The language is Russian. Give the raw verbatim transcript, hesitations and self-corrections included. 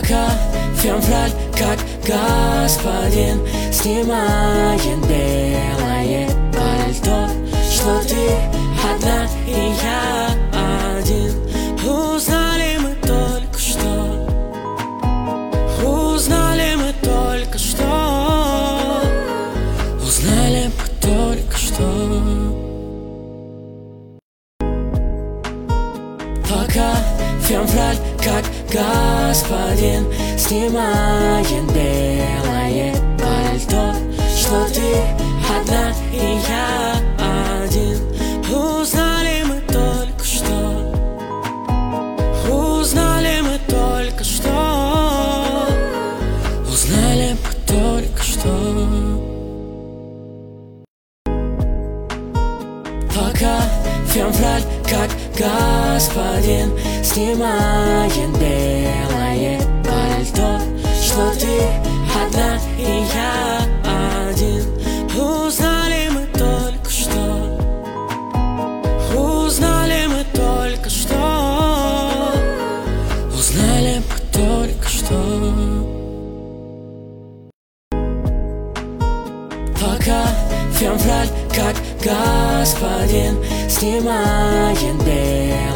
Пока февраль, как господин, снимает белое пальто, что ты одна и я один. Узнали мы только что, узнали мы только что, узнали мы только что. Пока февраль, как господин, снимает белое пальто, что ты одна и я один. Узнали мы только что, узнали мы только что, узнали мы только что. Пока февраль, как господин, снимает белое пальто, что ты одна и я один. Узнали мы только что, узнали мы только что, узнали мы только что. Пока февраль, как господин, снимает белое